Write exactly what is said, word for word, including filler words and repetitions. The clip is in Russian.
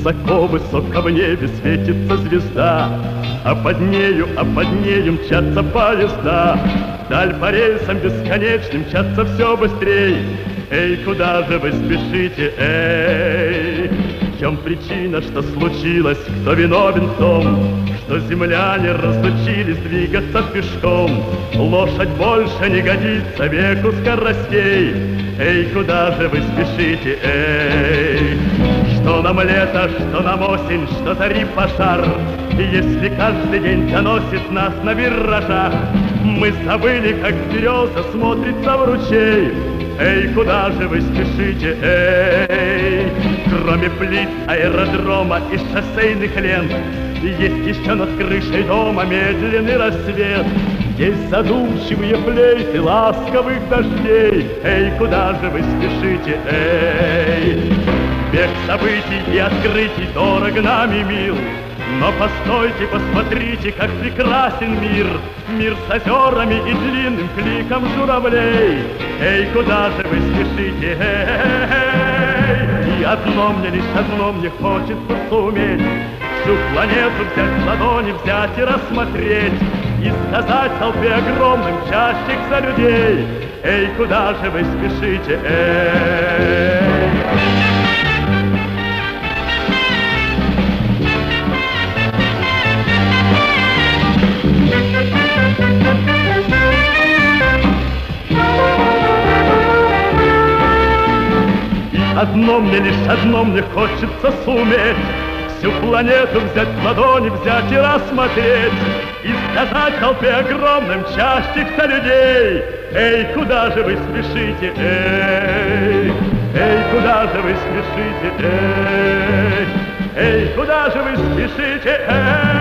Высоко-высоко в небе светится звезда, а под нею, а под нею мчатся поезда. Вдаль по рельсам бесконечным мчатся все быстрей. Эй, куда же вы спешите, эй? В чем причина, что случилось, кто виновен в том, что земляне разучились двигаться пешком? Лошадь больше не годится веку скоростей. Эй, куда же вы спешите, эй? Что нам лето, что нам осень, что тариф пожар, если каждый день доносит нас на виражах, мы забыли, как береза смотрится в ручей. Эй, куда же вы спешите, эй? Кроме плит аэродрома и шоссейных лент, есть еще над крышей дома медленный рассвет. Есть задумчивые флейты ласковых дождей. Эй, куда же вы спешите, эй? Бег событий и открытий дорог нам и мил, но постойте, посмотрите, как прекрасен мир. Мир с озерами и длинным кликом журавлей. Эй, куда же вы спешите, эй? И одно мне, лишь одно мне хочется суметь: всю планету взять в ладони, взять и рассмотреть, и сказать толпе огромным чащихся людей. Эй, куда же вы спешите, эй? Одно мне, лишь одно мне хочется суметь: всю планету взять в ладони, взять и рассмотреть, и сказать толпе огромным чащихся людей. Эй, куда же вы спешите, эй? Эй, куда же вы спешите, эй? Эй, куда же вы спешите, эй?